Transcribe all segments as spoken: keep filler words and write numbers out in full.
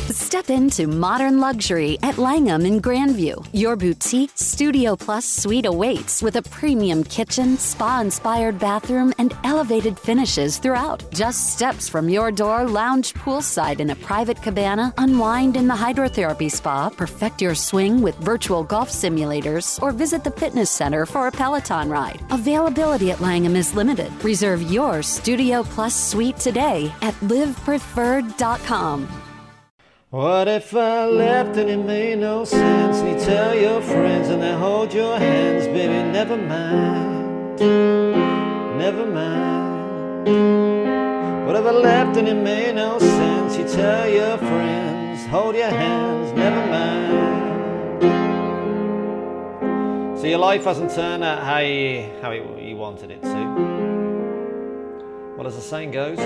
Step into modern luxury at Langham in Grandview. Your boutique Studio Plus suite awaits with a premium kitchen, spa-inspired bathroom, and elevated finishes throughout. Just steps from your door, lounge poolside in a private cabana, unwind in the hydrotherapy spa, perfect your swing with virtual golf simulators, or visit the fitness center for a Peloton ride. Availability at Langham is limited. Reserve your Studio Plus suite today at live preferred dot com. What if I left and it made no sense? And you tell your friends and they hold your hands, baby, never mind, never mind. What if I left and it made no sense? You tell your friends, hold your hands, never mind. So your life hasn't turned out how you, how you wanted it to. Well, as the saying goes,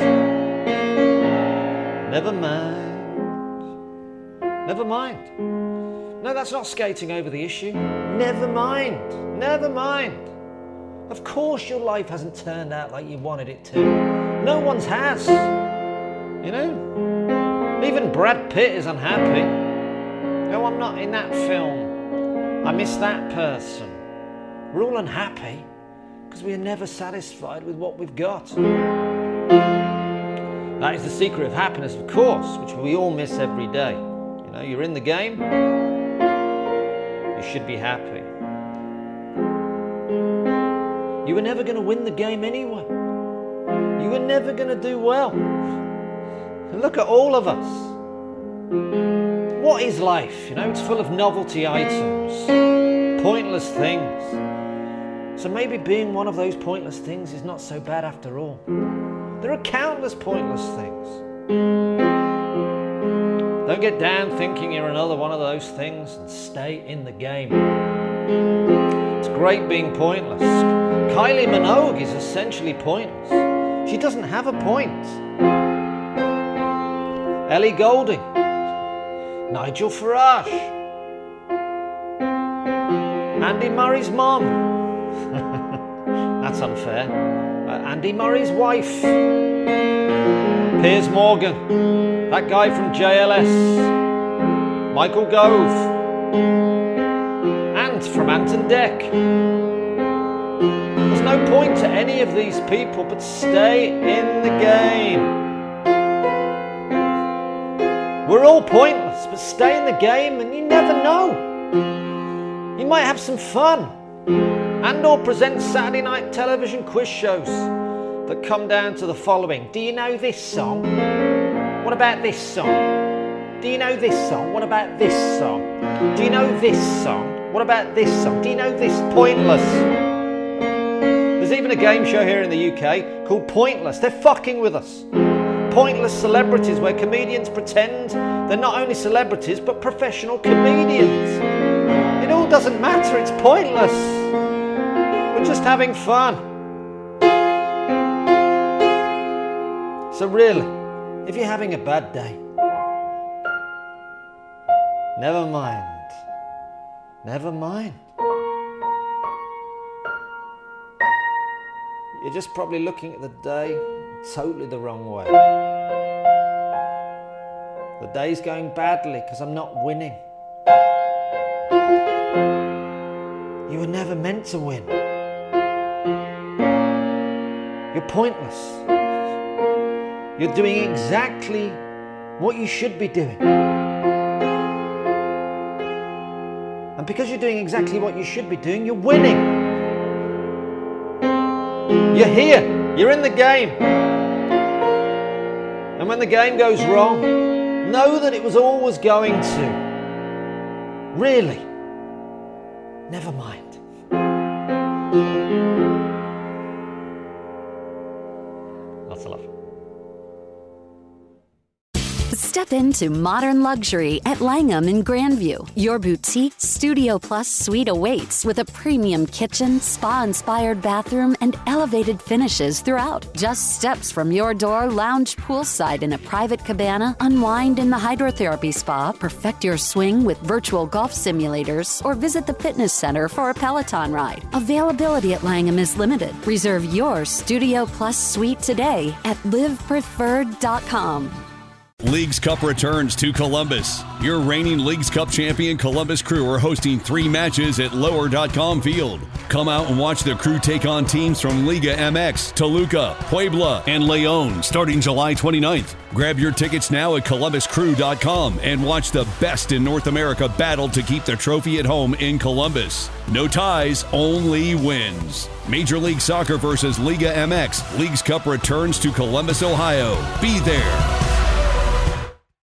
never mind. Never mind. No, that's not skating over the issue. Never mind. Never mind. Of course your life hasn't turned out like you wanted it to. No one's has. You know? Even Brad Pitt is unhappy. No, I'm not in that film. I miss that person. We're all unhappy because we are never satisfied with what we've got. That is the secret of happiness, of course, which we all miss every day. You know, you're in the game, you should be happy. You were never going to win the game anyway. You were never going to do well. And look at all of us. What is life? You know, it's full of novelty items, pointless things. So maybe being one of those pointless things is not so bad after all. There are countless pointless things. Don't get down thinking you're another one of those things and stay in the game. It's great being pointless. Kylie Minogue is essentially pointless. She doesn't have a point. Ellie Goulding, Nigel Farage, Andy Murray's mom. That's unfair. Uh, Andy Murray's wife. Piers Morgan, that guy from J L S, Michael Gove, and from Ant and Dec. There's no point to any of these people, but stay in the game. We're all pointless, but stay in the game and you never know. You might have some fun and or present Saturday night television quiz shows that come down to the following. Do you know this song? What about this song? Do you know this song? What about this song? Do you know this song? What about this song? Do you know this? Pointless. There's even a game show here in the U K called Pointless. They're fucking with us. Pointless celebrities, where comedians pretend they're not only celebrities but professional comedians. It all doesn't matter, it's pointless. We're just having fun. So really, if you're having a bad day, never mind. Never mind. You're just probably looking at the day totally the wrong way. The day's going badly because I'm not winning. You were never meant to win. You're pointless. You're doing exactly what you should be doing. And because you're doing exactly what you should be doing, you're winning. You're here. You're in the game. And when the game goes wrong, know that it was always going to. Really. Never mind. Lots of love. Step into modern luxury at Langham in Grandview. Your boutique Studio Plus suite awaits with a premium kitchen, spa-inspired bathroom, and elevated finishes throughout. Just steps from your door, lounge poolside in a private cabana, unwind in the hydrotherapy spa, perfect your swing with virtual golf simulators, or visit the fitness center for a Peloton ride. Availability at Langham is limited. Reserve your Studio Plus suite today at live preferred dot com. Leagues Cup returns to Columbus. Your reigning Leagues Cup champion Columbus Crew are hosting three matches at lower dot com Field. Come out and watch the Crew take on teams from Liga M X, Toluca, Puebla, and León starting July twenty-ninth. Grab your tickets now at columbus crew dot com and watch the best in North America battle to keep the trophy at home in Columbus. No ties, only wins. Major League Soccer versus Liga M X. Leagues Cup returns to Columbus, Ohio. Be there.